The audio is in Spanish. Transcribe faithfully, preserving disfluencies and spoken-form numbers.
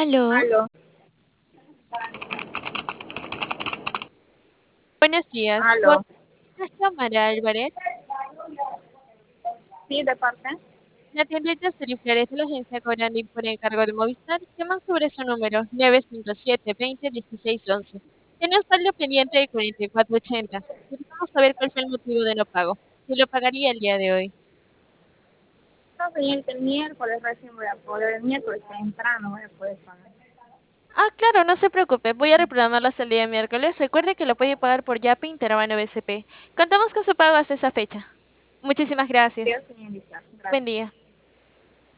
Aló, Aló, buenos días. ¿Por aló. Tamara Álvarez? Sí, de parte. La tiendita Flores de la agencia Corani por encargo de Movistar llaman sobre su número nueve cinco siete veinte dieciséis once. Tiene un saldo pendiente de cuarenta y cuatro ochenta. Queremos saber cuál fue el motivo de no pago. Si lo pagaría el día de hoy. No, señorita, el miércoles recién voy a poder, el miércoles temprano voy a poder pagar. Ah, claro, no se preocupe. Voy a reprogramarlo hasta el día miércoles. Recuerde que lo puede pagar por Yapi Interabano B C P. Contamos con su pago hasta esa fecha. Muchísimas gracias. Dios, señorita, Buen gracias. día.